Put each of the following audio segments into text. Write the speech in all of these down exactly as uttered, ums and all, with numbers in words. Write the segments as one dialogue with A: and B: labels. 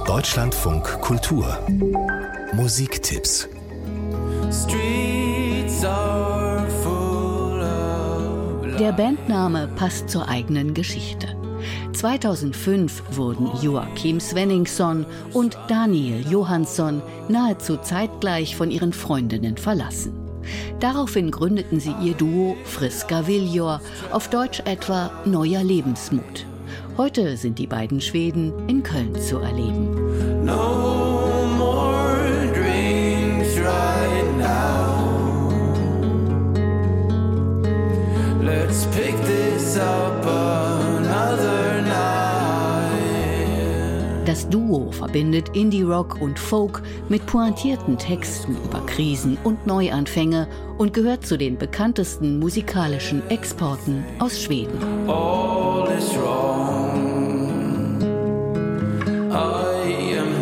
A: Deutschlandfunk Kultur Musiktipps.
B: Der Bandname passt zur eigenen Geschichte. zweitausendfünf wurden Joakim Svenningsson und Daniel Johansson nahezu zeitgleich von ihren Freundinnen verlassen. Daraufhin gründeten sie ihr Duo Friska Viljor, auf Deutsch etwa Neuer Lebensmut. Heute sind die beiden Schweden in Köln zu erleben.
C: No more drinks right now. Let's pick this up another night.
B: Das Duo verbindet Indie-Rock und Folk mit pointierten Texten über Krisen und Neuanfänge und gehört zu den bekanntesten musikalischen Exporten aus Schweden.
C: All is wrong. I am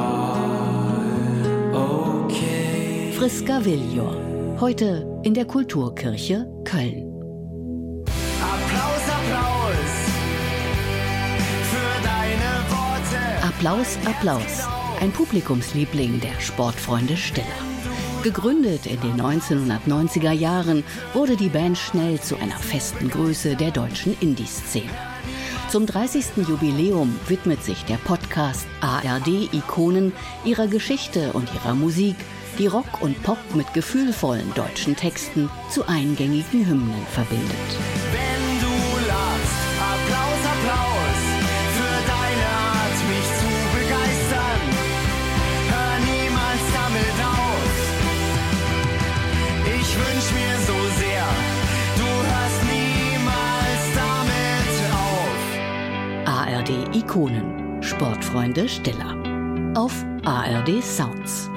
C: not okay.
B: Friska Viljor, heute in der Kulturkirche Köln.
C: Applaus, Applaus für deine Worte.
B: Applaus, Applaus, ein Publikumsliebling der Sportfreunde Stiller. Gegründet in den neunzehnhundertneunziger Jahren, wurde die Band schnell zu einer festen Größe der deutschen Indie-Szene. Zum dreißigsten Jubiläum widmet sich der Podcast A R D-Ikonen ihrer Geschichte und ihrer Musik, die Rock und Pop mit gefühlvollen deutschen Texten zu eingängigen Hymnen verbindet.
C: Wenn du lachst, Applaus, Applaus für deine Art, mich zu begeistern. Hör niemals damit auf. Ich wünsch mir so sehr, du hörst niemals damit auf.
B: A R D-Ikonen, Sportfreunde Stiller. Auf A R D Sounds.